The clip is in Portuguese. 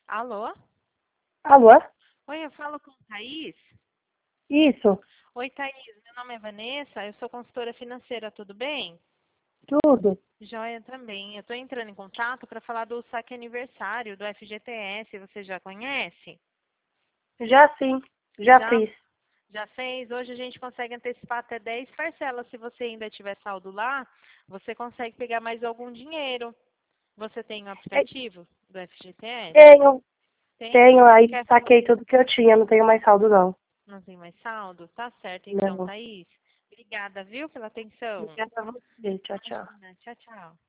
Alô? Alô? Oi, eu falo com Thaís? Isso, Oi, Thaís, meu nome é Vanessa, eu sou consultora financeira, tudo bem? tudo. Joia também. Eu estou entrando em contato para falar do saque aniversário do FGTS, você já conhece? Já sim, já Já, fiz. já fez? Hoje a gente consegue antecipar até 10 parcelas. Se você ainda tiver saldo lá, você consegue pegar mais algum dinheiro. Você tem o É, aplicativo do FGTS? Tenho, Tem? tenho, aí Quer saquei tudo que eu tinha, não tenho mais saldo não. Não tem mais saldo? Tá certo, então, Não. Thaís. Obrigada, viu, pela atenção. Obrigada a você. Tchau, tchau. Imagina. Tchau, tchau.